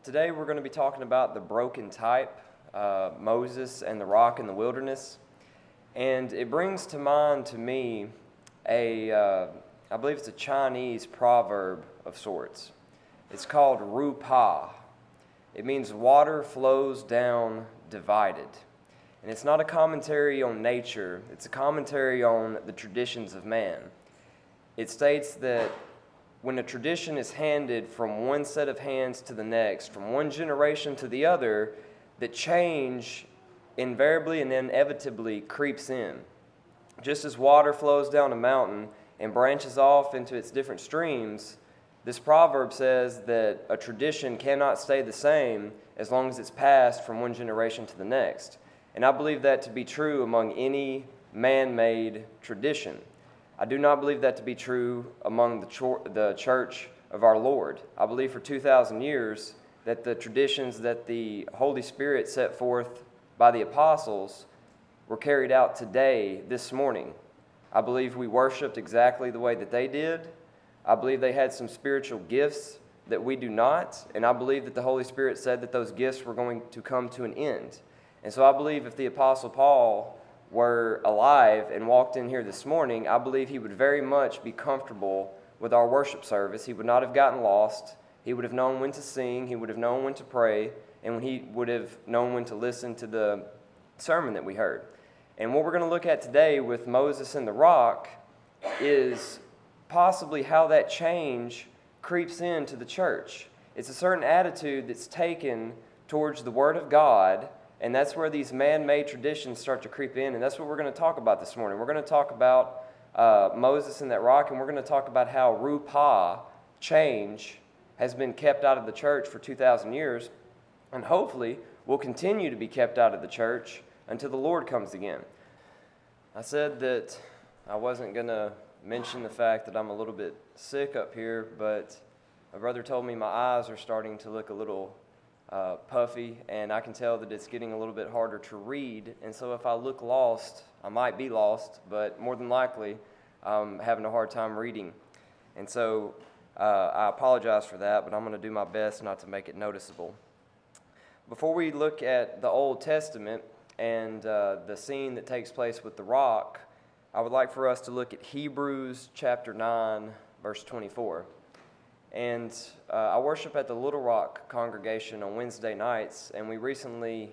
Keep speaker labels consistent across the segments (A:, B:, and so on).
A: Today we're going to be talking about the broken type, Moses and the rock in the wilderness. And it brings to mind to me I believe it's a Chinese proverb of sorts. It's called Ru Pa. It means water flows down divided. And it's not a commentary on nature, it's a commentary on the traditions of man. It states that when a tradition is handed from one set of hands to the next, from one generation to the other, that change invariably and inevitably creeps in. Just as water flows down a mountain and branches off into its different streams, this proverb says that a tradition cannot stay the same as long as it's passed from one generation to the next. And I believe that to be true among any man-made tradition. I do not believe that to be true among the church of our Lord. I believe for 2,000 years that the traditions that the Holy Spirit set forth by the apostles were carried out today, this morning. I believe we worshiped exactly the way that they did. I believe they had some spiritual gifts that we do not, and I believe that the Holy Spirit said that those gifts were going to come to an end. And so I believe if the Apostle Paul were alive and walked in here this morning, I believe he would very much be comfortable with our worship service. He would not have gotten lost. He would have known when to sing. He would have known when to pray. And he would have known when to listen to the sermon that we heard. And what we're going to look at today with Moses and the rock is possibly how that change creeps into the church. It's a certain attitude that's taken towards the Word of God. And that's where these man-made traditions start to creep in, and that's what we're going to talk about this morning. We're going to talk about Moses and that rock, and we're going to talk about how Ru Pa, change, has been kept out of the church for 2,000 years, and hopefully will continue to be kept out of the church until the Lord comes again. I said that I wasn't going to mention the fact that I'm a little bit sick up here, but my brother told me my eyes are starting to look a little puffy, and I can tell that it's getting a little bit harder to read, and so if I look lost, I might be lost, but more than likely I'm having a hard time reading. And so I apologize for that, but I'm going to do my best not to make it noticeable. Before we look at the Old Testament and the scene that takes place with the rock, I would like for us to look at Hebrews chapter 9, verse 24. And I worship at the Little Rock congregation on Wednesday nights, and we recently,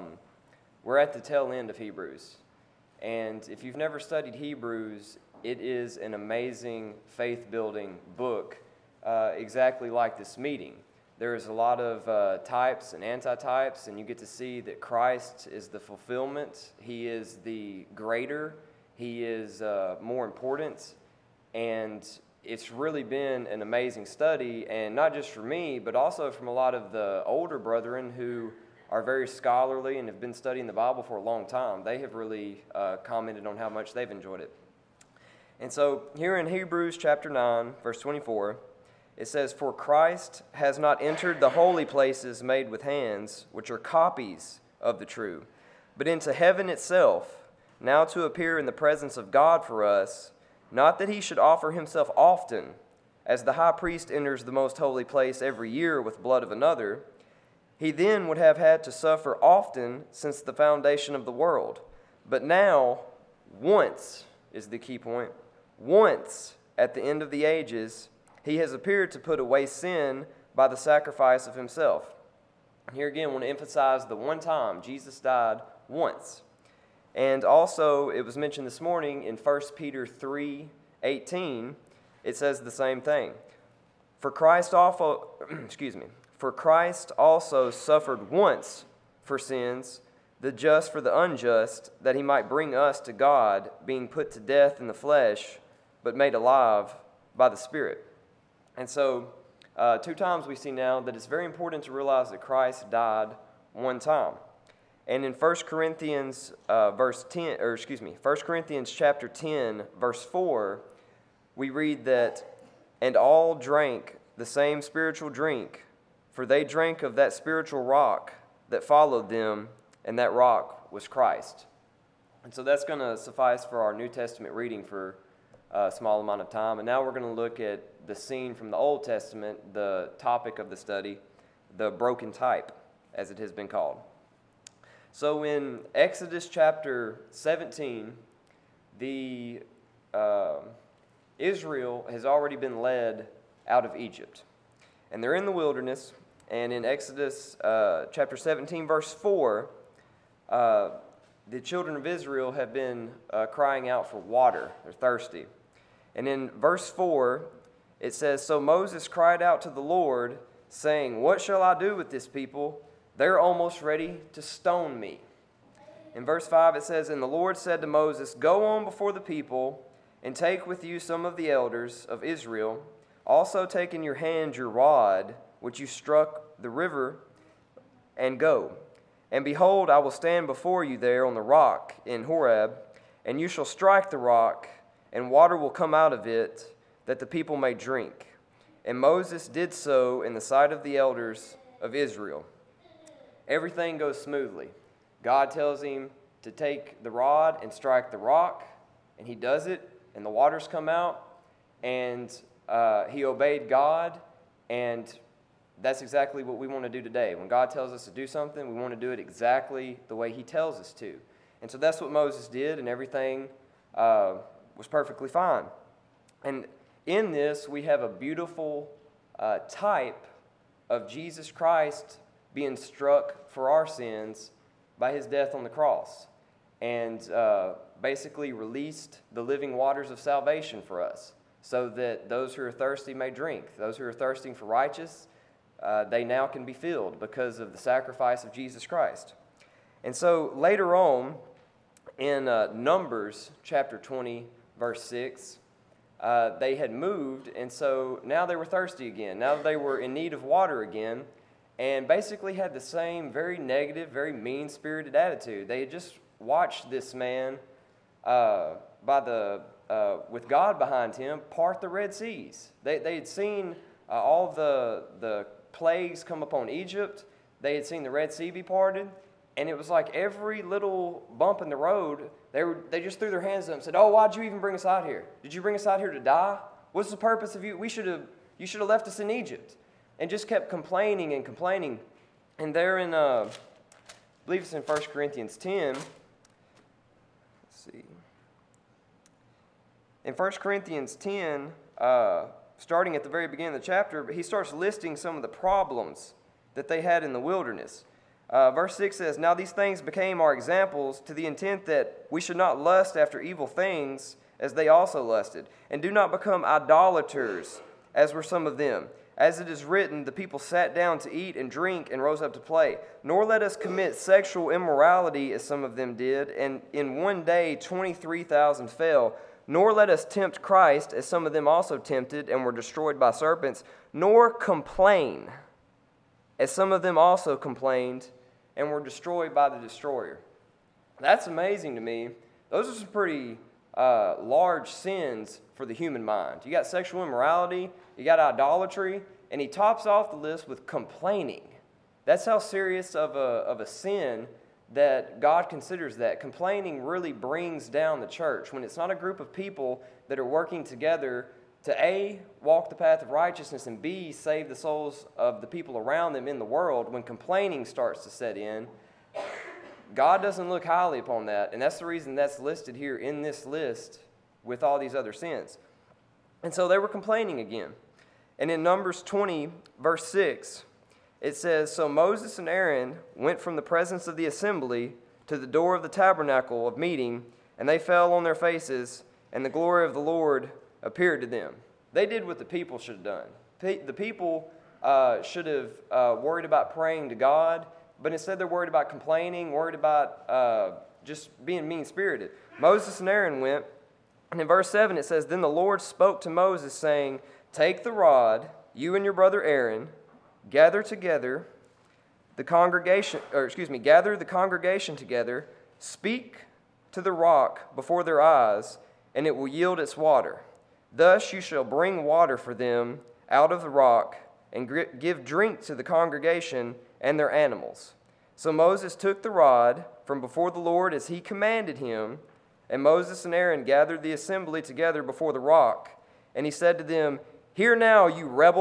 A: we're at the tail end of Hebrews. And if you've never studied Hebrews, it is an amazing faith-building book, exactly like this meeting. There's a lot of types and antitypes, and you get to see that Christ is the fulfillment. He is the greater. He is more important, and it's really been an amazing study, and not just for me, but also from a lot of the older brethren who are very scholarly and have been studying the Bible for a long time. They have really commented on how much they've enjoyed it. And so here in Hebrews chapter 9, verse 24, it says, "For Christ has not entered the holy places made with hands, which are copies of the true, but into heaven itself, now to appear in the presence of God for us, not that he should offer himself often, as the high priest enters the most holy place every year with blood of another. He then would have had to suffer often since the foundation of the world. But now, once is the key point, once at the end of the ages, he has appeared to put away sin by the sacrifice of himself." And here again, I want to emphasize the one time Jesus died once. And also, it was mentioned this morning in 1 Peter 3:18, it says the same thing. For Christ also suffered once for sins, the just for the unjust, that he might bring us to God, being put to death in the flesh, but made alive by the Spirit. And so, 2 times we see now that it's very important to realize that Christ died one time. And in 1 Corinthians chapter 10, verse 4, we read that, "And all drank the same spiritual drink, for they drank of that spiritual rock that followed them, and that rock was Christ." And so that's going to suffice for our New Testament reading for a small amount of time. And now we're going to look at the scene from the Old Testament, the topic of the study, the broken type, as it has been called. So in Exodus chapter 17, Israel has already been led out of Egypt. And they're in the wilderness, and in Exodus chapter 17, verse 4, the children of Israel have been crying out for water. They're thirsty. And in verse 4, it says, "So Moses cried out to the Lord, saying, 'What shall I do with this people? They're almost ready to stone me.'" In verse 5, it says, "And the Lord said to Moses, 'Go on before the people, and take with you some of the elders of Israel. Also take in your hand your rod, which you struck the river, and go. And behold, I will stand before you there on the rock in Horeb, and you shall strike the rock, and water will come out of it, that the people may drink.' And Moses did so in the sight of the elders of Israel." Everything goes smoothly. God tells him to take the rod and strike the rock, and he does it, and the waters come out, and he obeyed God, and that's exactly what we want to do today. When God tells us to do something, we want to do it exactly the way he tells us to. And so that's what Moses did, and everything was perfectly fine. And in this, we have a beautiful type of Jesus Christ being struck for our sins by his death on the cross, and basically released the living waters of salvation for us, so that those who are thirsty may drink. Those who are thirsting for righteousness, they now can be filled because of the sacrifice of Jesus Christ. And so later on in Numbers chapter 20, verse 6, they had moved, and so now they were thirsty again. Now they were in need of water again, and basically had the same very negative, very mean-spirited attitude. They had just watched this man, with God behind him, part the Red Seas. They had seen all the plagues come upon Egypt. They had seen the Red Sea be parted, and it was like every little bump in the road, they just threw their hands up and said, "Oh, why'd you even bring us out here? Did you bring us out here to die? What's the purpose of you? You should have left us in Egypt." And just kept complaining and complaining. And there in, I believe it's in 1 Corinthians 10. Let's see. In 1 Corinthians 10, starting at the very beginning of the chapter, he starts listing some of the problems that they had in the wilderness. Verse 6 says, "Now these things became our examples, to the intent that we should not lust after evil things, as they also lusted, and do not become idolaters, as were some of them. As it is written, the people sat down to eat and drink and rose up to play. Nor let us commit sexual immorality, as some of them did, and in one day 23,000 fell. Nor let us tempt Christ, as some of them also tempted and were destroyed by serpents. Nor complain, as some of them also complained and were destroyed by the destroyer." That's amazing to me. Those are some pretty large sins for the human mind. You got sexual immorality, you got idolatry, and he tops off the list with complaining. That's how serious of a sin that God considers that. Complaining really brings down the church. When it's not a group of people that are working together to A, walk the path of righteousness, and B, save the souls of the people around them in the world, when complaining starts to set in, God doesn't look highly upon that, and that's the reason that's listed here in this list with all these other sins. And so they were complaining again. And in Numbers 20, verse 6, it says, "So Moses and Aaron went from the presence of the assembly to the door of the tabernacle of meeting, and they fell on their faces, and the glory of the Lord appeared to them." They did what the people should have done. The people should have worried about praying to God, but instead they're worried about complaining, worried about just being mean-spirited. Moses and Aaron went, and in verse 7 it says, "Then the Lord spoke to Moses, saying, 'Take the rod, you and your brother Aaron, gather the congregation together, speak to the rock before their eyes, and it will yield its water. Thus you shall bring water for them out of the rock, and give drink to the congregation and their animals.' So Moses took the rod from before the Lord as he commanded him, and Moses and Aaron gathered the assembly together before the rock. And he said to them, 'Hear now, you rebels,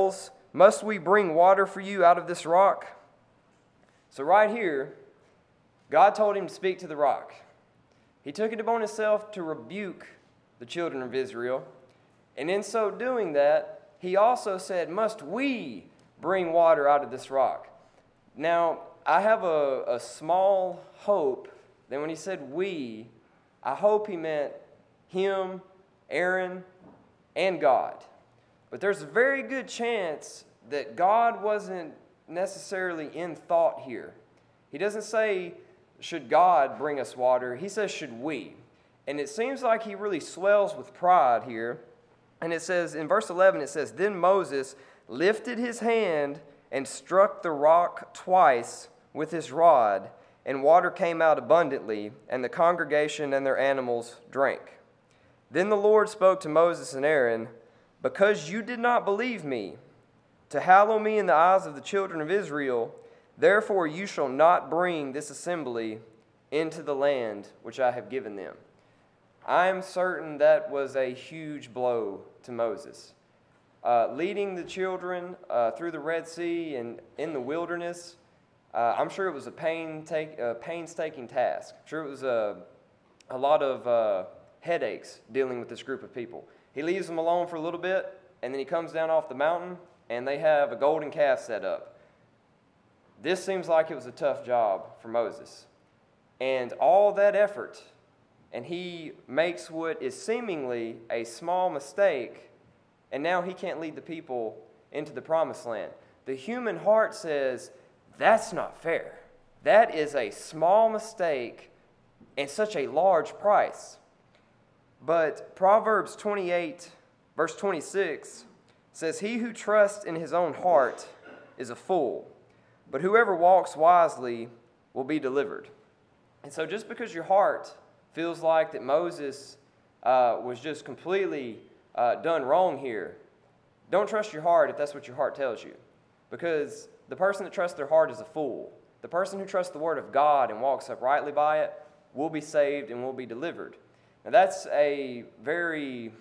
A: Must we bring water for you out of this rock? So right here, God told him to speak to the rock. He took it upon himself to rebuke the children of Israel. And in so doing that, he also said, must we bring water out of this rock? Now, I have a small hope that when he said we, I hope he meant him, Aaron, and God. But there's a very good chance that God wasn't necessarily in thought here. He doesn't say, should God bring us water? He says, should we? And it seems like he really swells with pride here. And it says, in verse 11, it says, then Moses lifted his hand and struck the rock twice with his rod, and water came out abundantly, and the congregation and their animals drank. Then the Lord spoke to Moses and Aaron, because you did not believe me, to hallow me in the eyes of the children of Israel, therefore you shall not bring this assembly into the land which I have given them. I am certain that was a huge blow to Moses. Leading the children through the Red Sea and in the wilderness, I'm sure it was a painstaking task. I'm sure it was a lot of headaches dealing with this group of people. He leaves them alone for a little bit, and then he comes down off the mountain, and they have a golden calf set up. This seems like it was a tough job for Moses. And all that effort, and he makes what is seemingly a small mistake, and now he can't lead the people into the promised land. The human heart says, that's not fair. That is a small mistake and such a large price. But Proverbs 28, verse 26, says, he who trusts in his own heart is a fool, but whoever walks wisely will be delivered. And so just because your heart feels like that Moses was just completely done wrong here, don't trust your heart if that's what your heart tells you. Because the person that trusts their heart is a fool. The person who trusts the word of God and walks uprightly by it will be saved and will be delivered. Now that's a very,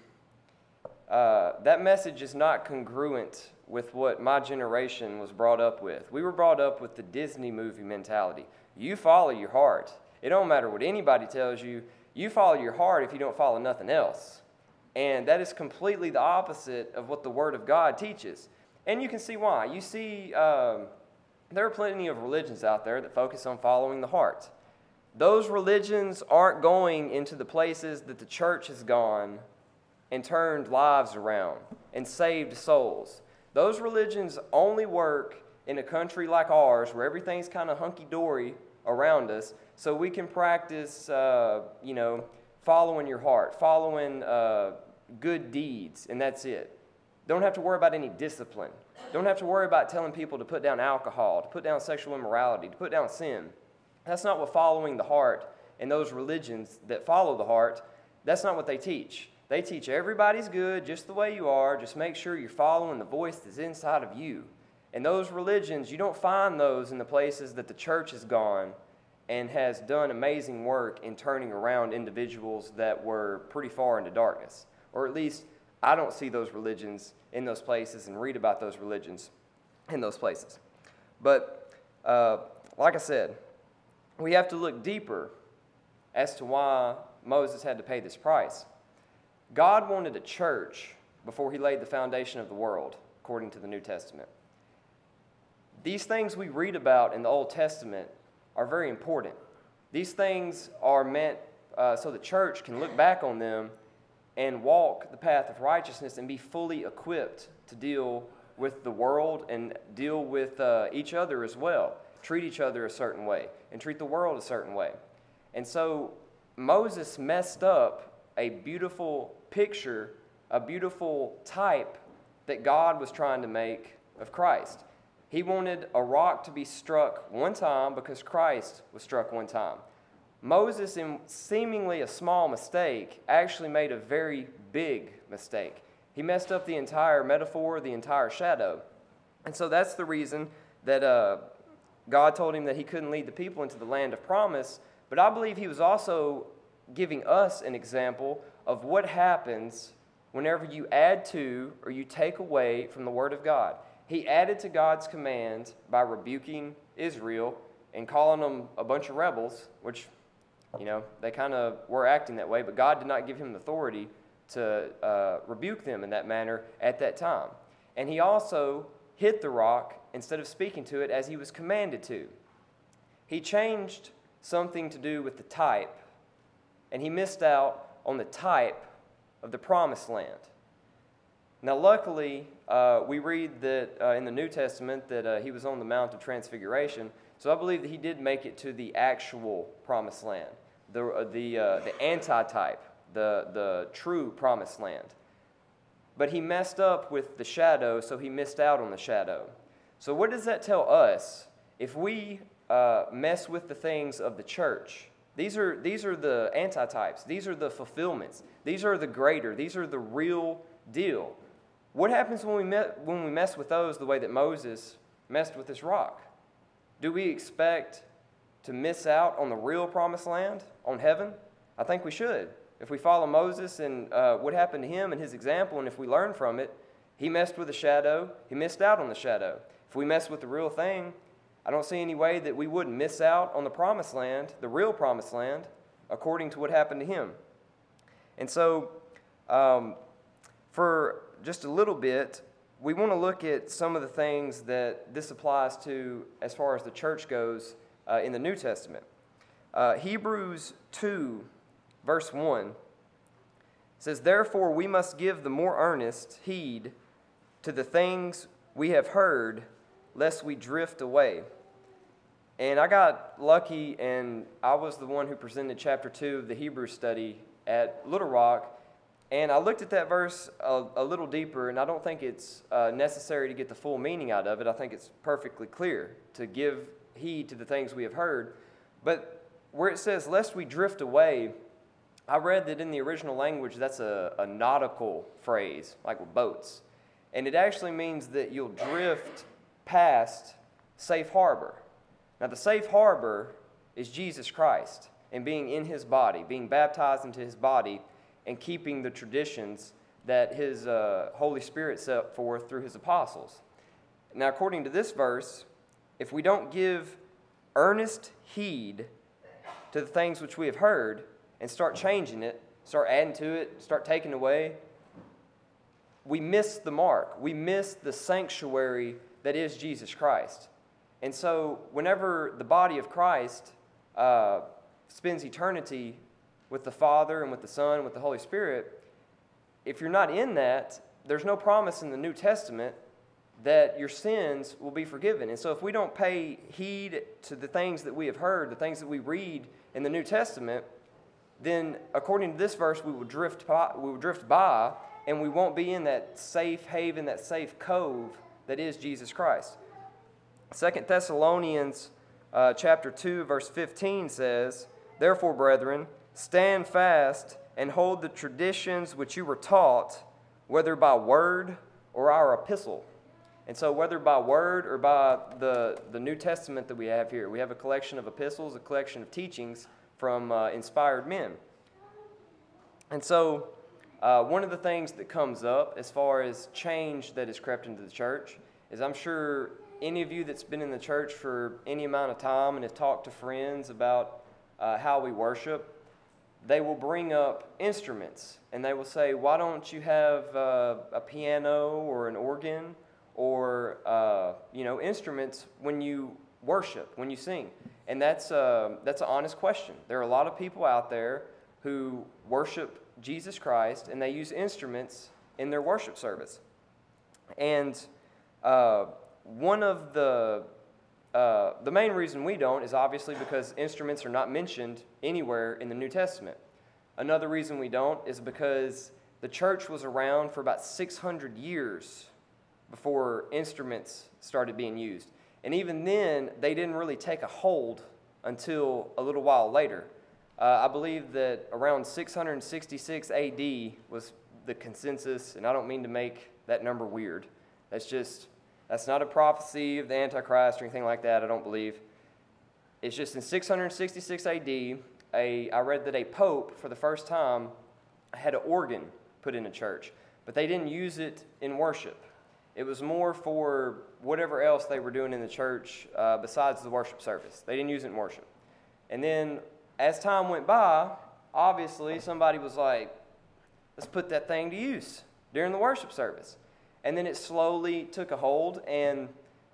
A: that message is not congruent with what my generation was brought up with. We were brought up with the Disney movie mentality. You follow your heart. It don't matter what anybody tells you. You follow your heart if you don't follow nothing else. And that is completely the opposite of what the Word of God teaches. And you can see why. You see, there are plenty of religions out there that focus on following the heart. Those religions aren't going into the places that the church has gone and turned lives around and saved souls. Those religions only work in a country like ours where everything's kind of hunky-dory around us, so we can practice, following your heart, following good deeds, and that's it. Don't have to worry about any discipline. Don't have to worry about telling people to put down alcohol, to put down sexual immorality, to put down sin. That's not what following the heart and those religions that follow the heart, that's not what they teach. They teach everybody's good just the way you are. Just make sure you're following the voice that's inside of you. And those religions, you don't find those in the places that the church has gone and has done amazing work in turning around individuals that were pretty far into darkness. Or at least I don't see those religions in those places and read about those religions in those places. But like I said, we have to look deeper as to why Moses had to pay this price. God wanted a church before he laid the foundation of the world, according to the New Testament. These things we read about in the Old Testament are very important. These things are meant so the church can look back on them and walk the path of righteousness and be fully equipped to deal with the world and deal with each other as well. Treat each other a certain way and treat the world a certain way. And so Moses messed up a beautiful picture, a beautiful type that God was trying to make of Christ. He wanted a rock to be struck one time because Christ was struck one time. Moses, in seemingly a small mistake, actually made a very big mistake. He messed up the entire metaphor, the entire shadow. And so that's the reason that God told him that he couldn't lead the people into the land of promise. But I believe he was also giving us an example of what happens whenever you add to or you take away from the Word of God. He added to God's command by rebuking Israel and calling them a bunch of rebels, which, they kind of were acting that way, but God did not give him the authority to rebuke them in that manner at that time. And he also hit the rock instead of speaking to it as he was commanded to. He changed something to do with the type, and he missed out on the type of the promised land. Now, luckily, we read that in the New Testament that he was on the Mount of Transfiguration, so I believe that he did make it to the actual promised land, the antitype, the true promised land. But he messed up with the shadow, so he missed out on the shadow. So what does that tell us? If we mess with the things of the church, these are the antitypes. These are the fulfillments. These are the greater. These are the real deal. What happens when we mess with those the way that Moses messed with this rock? Do we expect to miss out on the real promised land, on heaven? I think we should. If we follow Moses and what happened to him and his example, and if we learn from it, he messed with the shadow, he missed out on the shadow. If we mess with the real thing, I don't see any way that we wouldn't miss out on the promised land, the real promised land, according to what happened to him. And so, for just a little bit, we want to look at some of the things that this applies to as far as the church goes in the New Testament. Hebrews 2, verse 1 says, "Therefore we must give the more earnest heed to the things we have heard, lest we drift away." And I got lucky, and I was the one who presented chapter 2 of the Hebrew study at Little Rock. And I looked at that verse a little deeper, and I don't think it's necessary to get the full meaning out of it. I think it's perfectly clear to give heed to the things we have heard. But where it says, "lest we drift away," I read that in the original language, that's a nautical phrase, like with boats. And it actually means that you'll drift past safe harbor. Now, the safe harbor is Jesus Christ and being in his body, being baptized into his body, and keeping the traditions that his Holy Spirit set forth through his apostles. Now, according to this verse, if we don't give earnest heed to the things which we have heard and start changing it, start adding to it, start taking away, we miss the mark. We miss the sanctuary that is Jesus Christ. And so whenever the body of Christ spends eternity with the Father and with the Son and with the Holy Spirit, if you're not in that, there's no promise in the New Testament that your sins will be forgiven. And so if we don't pay heed to the things that we have heard, the things that we read in the New Testament, then according to this verse, we will drift by, and we won't be in that safe haven, that safe cove that is Jesus Christ. 2 Thessalonians chapter 2, verse 15 says, "Therefore, brethren, stand fast and hold the traditions which you were taught, whether by word or our epistle." And so whether by word or by the New Testament that we have here, we have a collection of epistles, a collection of teachings from inspired men. And so one of the things that comes up as far as change that has crept into the church is, I'm sure any of you that's been in the church for any amount of time and have talked to friends about how we worship, they will bring up instruments, and they will say, "Why don't you have a piano or an organ or instruments when you worship, when you sing?" And that's an honest question. There are a lot of people out there who worship Jesus Christ, and they use instruments in their worship service. And one of the main reason we don't is obviously because instruments are not mentioned anywhere in the New Testament. Another reason we don't is because the church was around for about 600 years before instruments started being used. And even then, they didn't really take a hold until a little while later. I believe that around 666 AD was the consensus, and I don't mean to make that number weird. That's not a prophecy of the Antichrist or anything like that, I don't believe. It's just in 666 AD, I read that a pope, for the first time, had an organ put in a church, but they didn't use it in worship. It was more for whatever else they were doing in the church besides the worship service. They didn't use it in worship. And then as time went by, obviously somebody was like, let's put that thing to use during the worship service. And then it slowly took a hold, and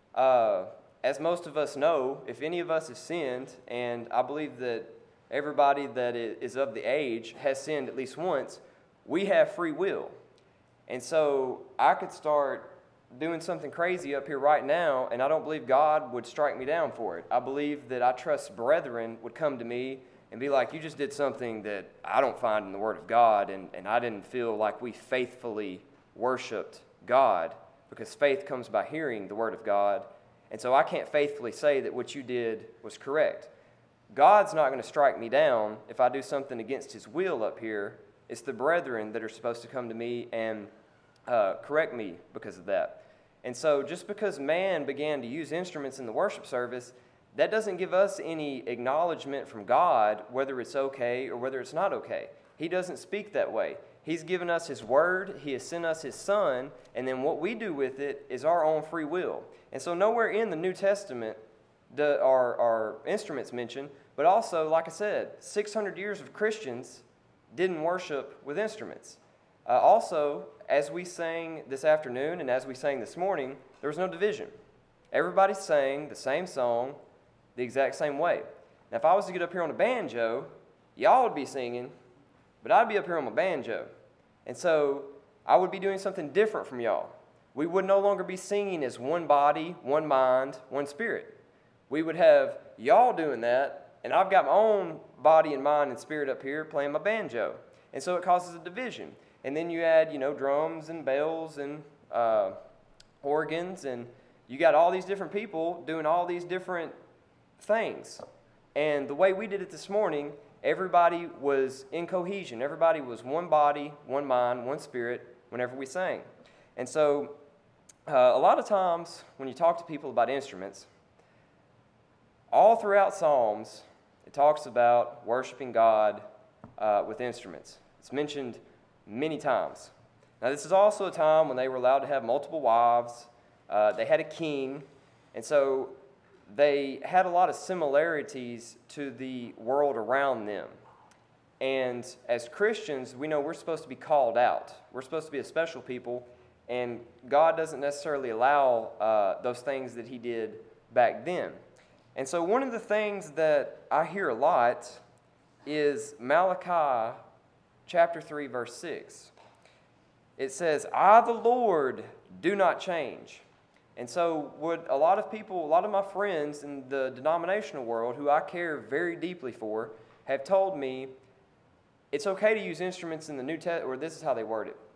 A: as most of us know, if any of us have sinned, and I believe that everybody that is of the age has sinned at least once, we have free will. And so I could start doing something crazy up here right now, and I don't believe God would strike me down for it. I believe that I trust brethren would come to me and be like, you just did something that I don't find in the Word of God, and I didn't feel like we faithfully worshiped God, because faith comes by hearing the Word of God. And so I can't faithfully say that what you did was correct. God's not going to strike me down if I do something against His will up here. It's the brethren that are supposed to come to me and correct me because of that. And so just because man began to use instruments in the worship service, that doesn't give us any acknowledgement from God whether it's okay or whether it's not okay. He doesn't speak that way. He's given us His Word, He has sent us His Son, and then what we do with it is our own free will. And so nowhere in the New Testament are instruments mentioned, but also, like I said, 600 years of Christians didn't worship with instruments. Also, as we sang this afternoon and as we sang this morning, there was no division. Everybody sang the same song the exact same way. Now, if I was to get up here on a banjo, y'all would be singing, but I'd be up here on my banjo. And so I would be doing something different from y'all. We would no longer be singing as one body, one mind, one spirit. We would have y'all doing that, and I've got my own body and mind and spirit up here playing my banjo. And so it causes a division. And then you add, drums and bells and organs, and you got all these different people doing all these different things. And the way we did it this morning, everybody was in cohesion. Everybody was one body, one mind, one spirit whenever we sang. And so a lot of times when you talk to people about instruments, all throughout Psalms, it talks about worshiping God with instruments. It's mentioned many times. Now, this is also a time when they were allowed to have multiple wives. They had a king, and so they had a lot of similarities to the world around them. And as Christians, we know we're supposed to be called out. We're supposed to be a special people, and God doesn't necessarily allow those things that He did back then. And so one of the things that I hear a lot is Malachi chapter 3, verse 6. It says, I, the Lord, do not change. And so what a lot of my friends in the denominational world, who I care very deeply for, have told me it's okay to use instruments in the New Testament, or this is how they word it.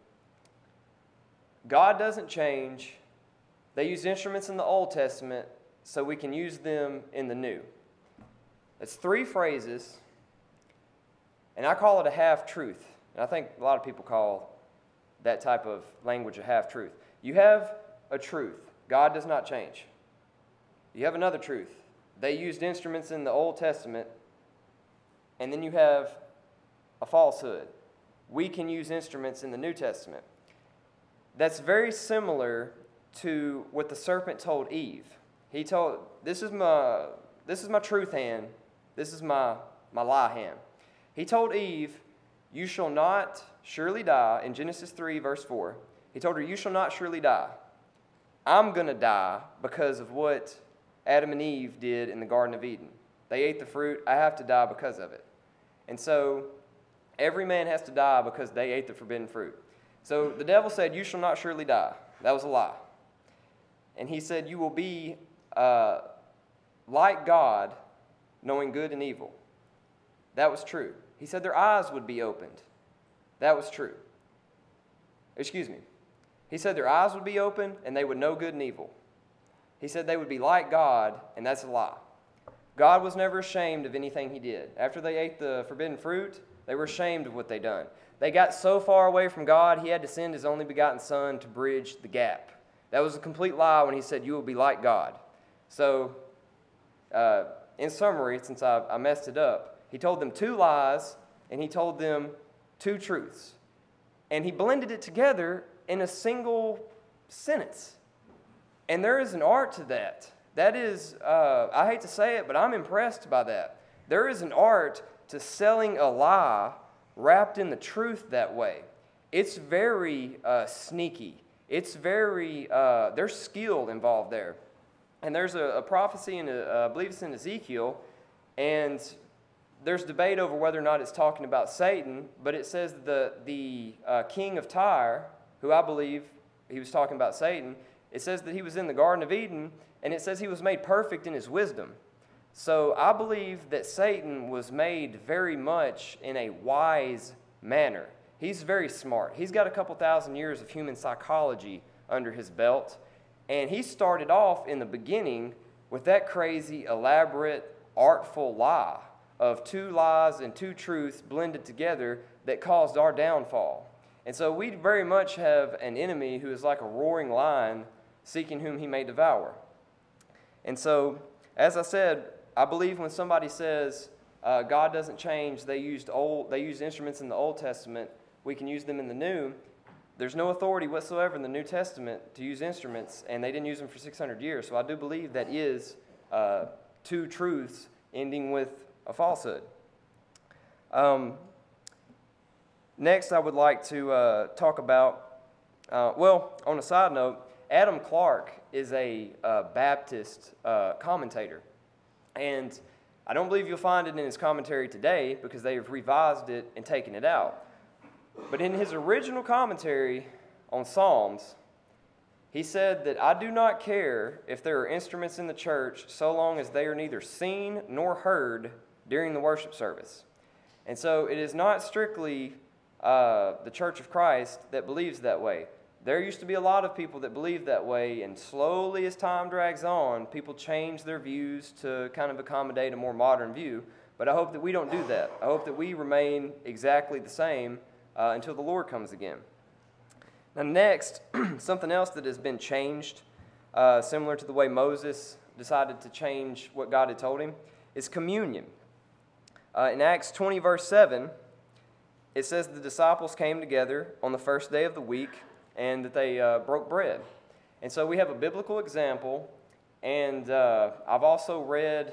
A: God doesn't change. They use instruments in the Old Testament so we can use them in the New. It's three phrases, and I call it a half-truth. And I think a lot of people call that type of language a half-truth. You have a truth. God does not change. You have another truth. They used instruments in the Old Testament, and then you have a falsehood. We can use instruments in the New Testament. That's very similar to what the serpent told Eve. He told, this is my truth hand, this is my lie hand. He told Eve, you shall not surely die, in Genesis 3, verse 4. He told her, you shall not surely die. I'm going to die because of what Adam and Eve did in the Garden of Eden. They ate the fruit, I have to die because of it. And so every man has to die because they ate the forbidden fruit. So the devil said, you shall not surely die. That was a lie. And he said, you will be like God, knowing good and evil. That was true. He said their eyes would be opened. That was true. Excuse me. He said their eyes would be open and they would know good and evil. He said they would be like God, and that's a lie. God was never ashamed of anything He did. After they ate the forbidden fruit, they were ashamed of what they done. They got so far away from God, He had to send His only begotten Son to bridge the gap. That was a complete lie when He said, you will be like God. So, in summary, since I messed it up, He told them two lies, and He told them two truths. And He blended it together in a single sentence. And there is an art to that. That is, I hate to say it, but I'm impressed by that. There is an art to selling a lie wrapped in the truth that way. It's very sneaky. It's very, there's skill involved there. And there's a prophecy, I believe it's in Ezekiel, and there's debate over whether or not it's talking about Satan, but it says the king of Tyre, who I believe he was talking about Satan, it says that he was in the Garden of Eden, and it says he was made perfect in his wisdom. So I believe that Satan was made very much in a wise manner. He's very smart. He's got a couple thousand years of human psychology under his belt, and he started off in the beginning with that crazy, elaborate, artful lie of two lies and two truths blended together that caused our downfall. And so we very much have an enemy who is like a roaring lion seeking whom he may devour. And so, as I said, I believe when somebody says God doesn't change, they used instruments in the Old Testament, we can use them in the New. There's no authority whatsoever in the New Testament to use instruments, and they didn't use them for 600 years. So I do believe that is two truths ending with a falsehood. Next, I would like to talk about, on a side note, Adam Clarke is a Baptist commentator. And I don't believe you'll find it in his commentary today because they have revised it and taken it out. But in his original commentary on Psalms, he said that I do not care if there are instruments in the church so long as they are neither seen nor heard during the worship service. And so it is not strictly the Church of Christ that believes that way. There used to be a lot of people that believed that way, and slowly as time drags on, people change their views to kind of accommodate a more modern view. But I hope that we don't do that. I hope that we remain exactly the same until the Lord comes again. Now next, something else that has been changed, similar to the way Moses decided to change what God had told him, is communion. In Acts 20, verse 7, it says the disciples came together on the first day of the week and that they broke bread. And so we have a biblical example, and I've also read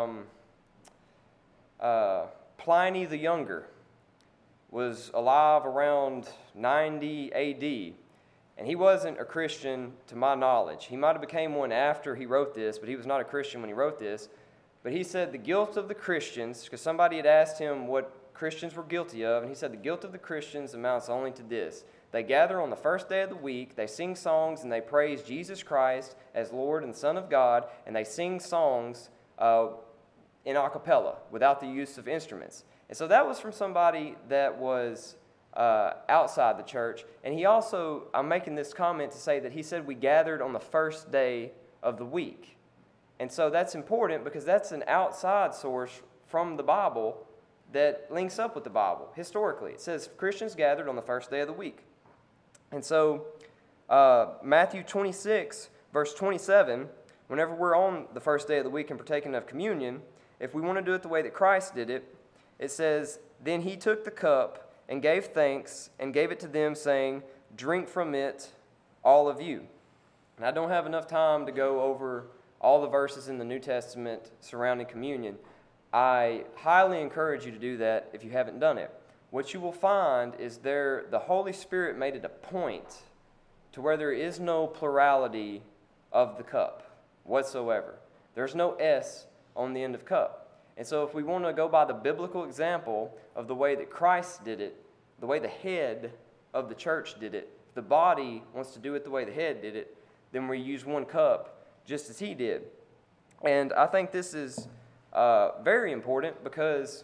A: Pliny the Younger was alive around 90 AD, and he wasn't a Christian to my knowledge. He might have became one after he wrote this, but he was not a Christian when he wrote this. But he said the guilt of the Christians, because somebody had asked him what Christians were guilty of, and he said the guilt of the Christians amounts only to this. They gather on the first day of the week, they sing songs, and they praise Jesus Christ as Lord and Son of God, and they sing songs in a cappella without the use of instruments. And so that was from somebody that was outside the church. And he also, I'm making this comment to say that he said we gathered on the first day of the week. And so that's important because that's an outside source from the Bible that links up with the Bible historically. It says Christians gathered on the first day of the week. And so Matthew 26, verse 27, whenever we're on the first day of the week and partaking of communion, if we want to do it the way that Christ did it, it says, "Then he took the cup and gave thanks and gave it to them, saying, 'Drink from it, all of you.'" And I don't have enough time to go over all the verses in the New Testament surrounding communion. I highly encourage you to do that if you haven't done it. What you will find is the Holy Spirit made it a point to where there is no plurality of the cup whatsoever. There's no S on the end of cup. And so if we want to go by the biblical example of the way that Christ did it, the way the head of the church did it, if the body wants to do it the way the head did it, then we use one cup just as he did. And I think this is very important because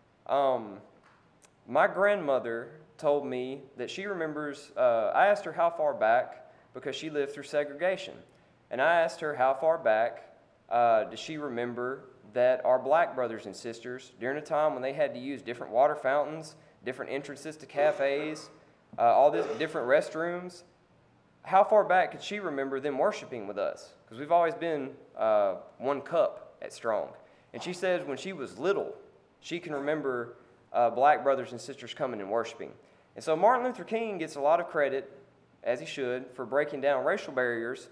A: my grandmother told me that she remembers, I asked her how far back because she lived through segregation. And I asked her how far back does she remember that our black brothers and sisters, during a time when they had to use different water fountains, different entrances to cafes, all this different restrooms, how far back could she remember them worshiping with us? Because we've always been one cup at Strong. And she says when she was little, she can remember black brothers and sisters coming and worshiping. And so Martin Luther King gets a lot of credit, as he should, for breaking down racial barriers.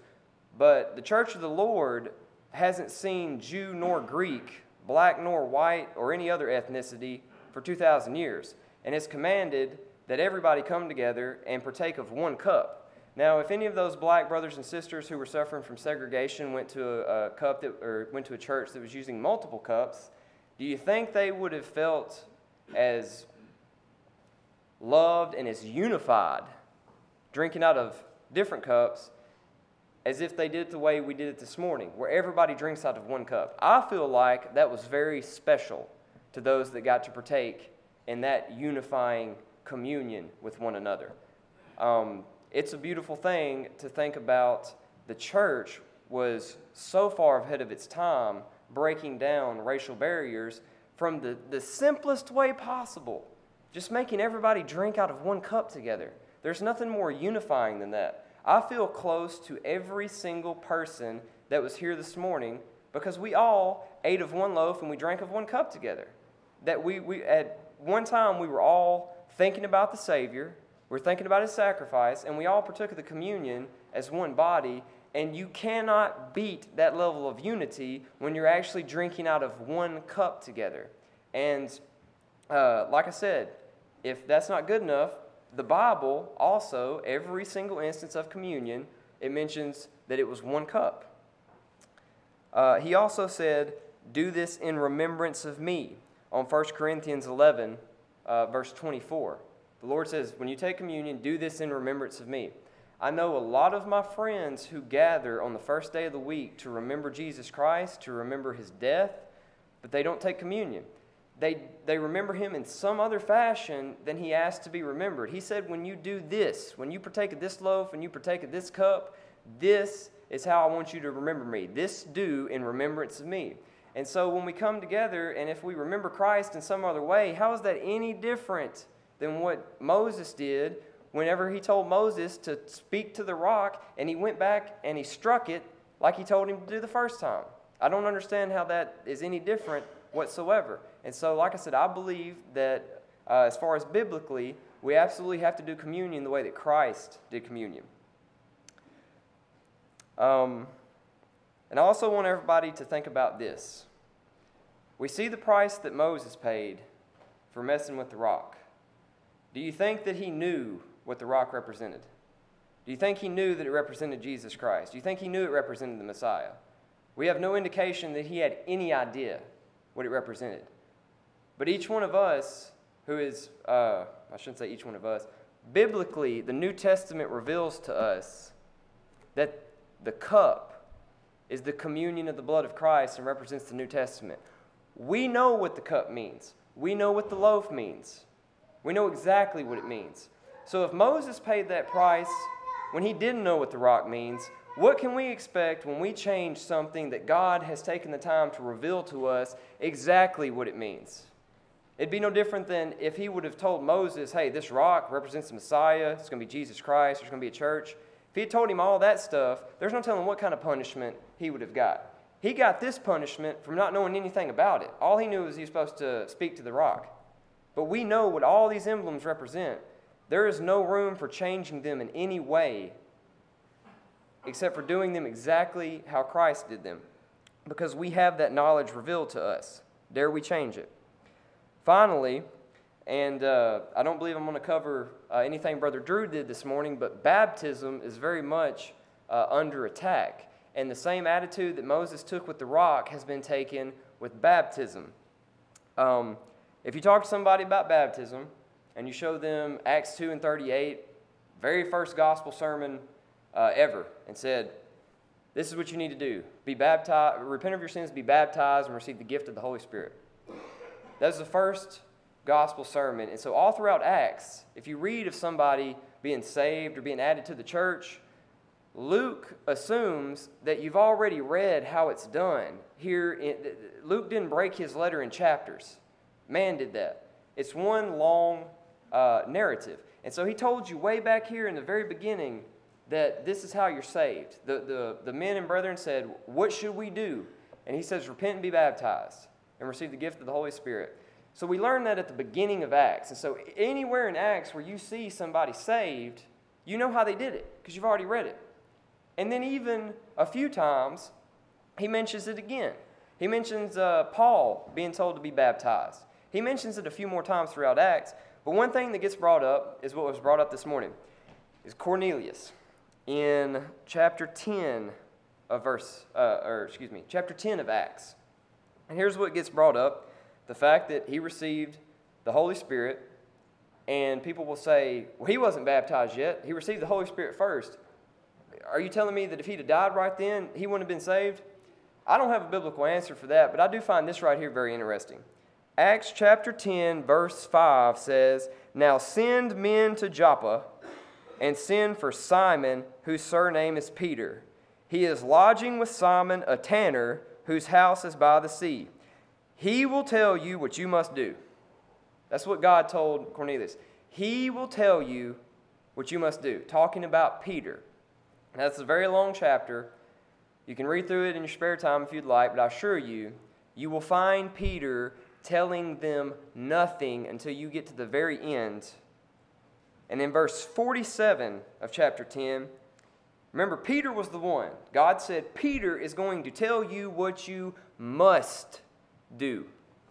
A: But the church of the Lord hasn't seen Jew nor Greek, black nor white, or any other ethnicity for 2,000 years. And it's commanded that everybody come together and partake of one cup. Now, if any of those black brothers and sisters who were suffering from segregation went to went to a church that was using multiple cups, do you think they would have felt as loved and as unified drinking out of different cups as if they did it the way we did it this morning, where everybody drinks out of one cup? I feel like that was very special to those that got to partake in that unifying communion with one another. It's a beautiful thing to think about. The church was so far ahead of its time, breaking down racial barriers from the simplest way possible, just making everybody drink out of one cup together. There's nothing more unifying than that. I feel close to every single person that was here this morning because we all ate of one loaf and we drank of one cup together. That we at one time we were all thinking about the Savior, we're thinking about His sacrifice, and we all partook of the communion as one body, and you cannot beat that level of unity when you're actually drinking out of one cup together. And like I said, if that's not good enough, the Bible also, every single instance of communion, it mentions that it was one cup. He also said, "Do this in remembrance of me," on 1 Corinthians 11, verse 24. The Lord says, when you take communion, do this in remembrance of me. I know a lot of my friends who gather on the first day of the week to remember Jesus Christ, to remember His death, but they don't take communion. They remember Him in some other fashion than He asked to be remembered. He said, when you do this, when you partake of this loaf and you partake of this cup, this is how I want you to remember me. This do in remembrance of me. And so when we come together and if we remember Christ in some other way, how is that any different than what Moses did whenever he told Moses to speak to the rock and he went back and he struck it like he told him to do the first time? I don't understand how that is any different whatsoever. And so, like I said, I believe that as far as biblically, we absolutely have to do communion the way that Christ did communion. And I also want everybody to think about this. We see the price that Moses paid for messing with the rock. Do you think that he knew what the rock represented? Do you think he knew that it represented Jesus Christ? Do you think he knew it represented the Messiah? We have no indication that he had any idea what it represented. But each one of us who is, I shouldn't say each one of us, biblically, the New Testament reveals to us that the cup is the communion of the blood of Christ and represents the New Testament. We know what the cup means. We know what the loaf means. We know exactly what it means. So if Moses paid that price when he didn't know what the rock means, what can we expect when we change something that God has taken the time to reveal to us exactly what it means? It'd be no different than if he would have told Moses, hey, this rock represents the Messiah, it's going to be Jesus Christ, there's going to be a church. If he had told him all that stuff, there's no telling what kind of punishment he would have got. He got this punishment from not knowing anything about it. All he knew was he was supposed to speak to the rock. But we know what all these emblems represent. There is no room for changing them in any way except for doing them exactly how Christ did them, because we have that knowledge revealed to us. Dare we change it? Finally, and I don't believe I'm going to cover anything Brother Drew did this morning, but baptism is very much under attack. And the same attitude that Moses took with the rock has been taken with baptism. If you talk to somebody about baptism and you show them Acts 2 and 38, very first gospel sermon ever, and said, this is what you need to do. Be baptized, repent of your sins, be baptized, and receive the gift of the Holy Spirit. That's the first gospel sermon. And so all throughout Acts, if you read of somebody being saved or being added to the church, Luke assumes that you've already read how it's done. Luke didn't break his letter in chapters. Man did that. It's one long narrative. And so he told you way back here in the very beginning that this is how you're saved. The men and brethren said, what should we do? And he says, repent and be baptized and receive the gift of the Holy Spirit. So we learned that at the beginning of Acts. And so anywhere in Acts where you see somebody saved, you know how they did it because you've already read it. And then even a few times, he mentions it again. He mentions Paul being told to be baptized. He mentions it a few more times throughout Acts. But one thing that gets brought up is what was brought up this morning, is Cornelius in chapter 10 of chapter 10 of Acts. And here's what gets brought up: the fact that he received the Holy Spirit. And people will say, well, he wasn't baptized yet. He received the Holy Spirit first. Are you telling me that if he'd have died right then, he wouldn't have been saved? I don't have a biblical answer for that, but I do find this right here very interesting. Acts chapter 10, verse 5 says, "Now send men to Joppa, and send for Simon, whose surname is Peter. He is lodging with Simon, a tanner, whose house is by the sea. He will tell you what you must do." That's what God told Cornelius. He will tell you what you must do. Talking about Peter. Now, that's a very long chapter. You can read through it in your spare time if you'd like, but I assure you, you will find Peter telling them nothing until you get to the very end. And in verse 47 of chapter 10, remember, Peter was the one. God said, Peter is going to tell you what you must do.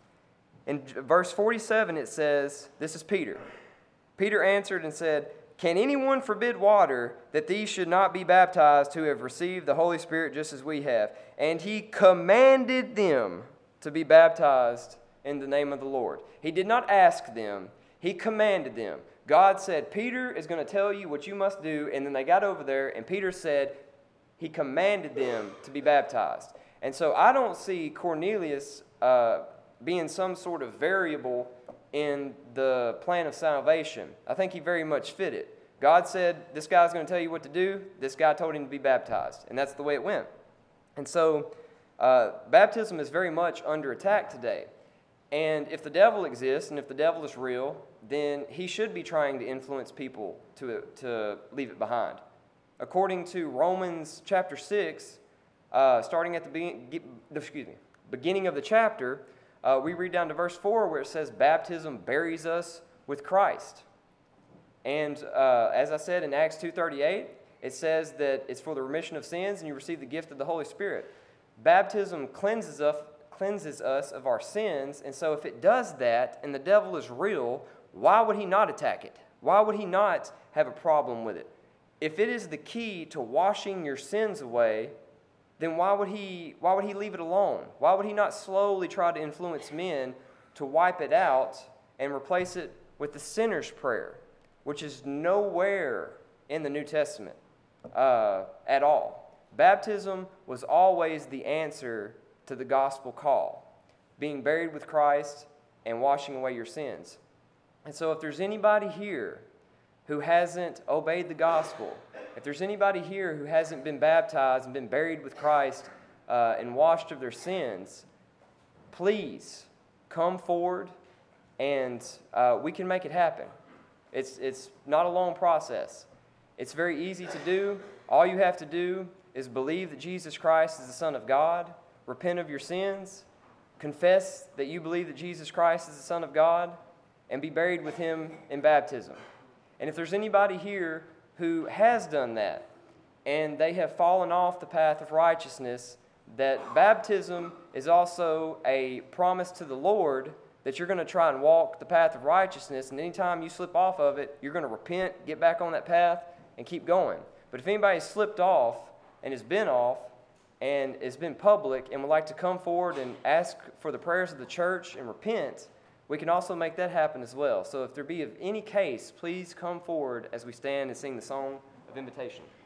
A: In verse 47, it says, this is Peter. Peter answered and said, "Can anyone forbid water that these should not be baptized who have received the Holy Spirit just as we have?" And he commanded them to be baptized in the name of the Lord. He did not ask them. He commanded them. God said, Peter is going to tell you what you must do. And then they got over there, and Peter said he commanded them to be baptized. And so I don't see Cornelius being some sort of variable in the plan of salvation. I think he very much fit it. God said, this guy's going to tell you what to do. This guy told him to be baptized. And that's the way it went. And so baptism is very much under attack today. And if the devil exists and if the devil is real, then he should be trying to influence people to leave it behind. According to Romans chapter 6, starting at the beginning of the chapter, we read down to verse 4 where it says, baptism buries us with Christ. And as I said in Acts 2:38, it says that it's for the remission of sins and you receive the gift of the Holy Spirit. Baptism cleanses us of our sins, and so if it does that and the devil is real, why would he not attack it? Why would he not have a problem with it? If it is the key to washing your sins away, then why would he leave it alone? Why would he not slowly try to influence men to wipe it out and replace it with the sinner's prayer, which is nowhere in the New Testament at all? Baptism was always the answer to the gospel call, being buried with Christ and washing away your sins. And so if there's anybody here who hasn't obeyed the gospel, if there's anybody here who hasn't been baptized and been buried with Christ and washed of their sins, please come forward and we can make it happen. It's not a long process. It's very easy to do. All you have to do is believe that Jesus Christ is the Son of God, repent of your sins, confess that you believe that Jesus Christ is the Son of God, and be buried with Him in baptism. And if there's anybody here who has done that, and they have fallen off the path of righteousness, that baptism is also a promise to the Lord that you're going to try and walk the path of righteousness, and anytime you slip off of it, you're going to repent, get back on that path, and keep going. But if anybody's slipped off and has been off and has been public and would like to come forward and ask for the prayers of the church and repent, we can also make that happen as well. So if there be of any case, please come forward as we stand and sing the song of invitation.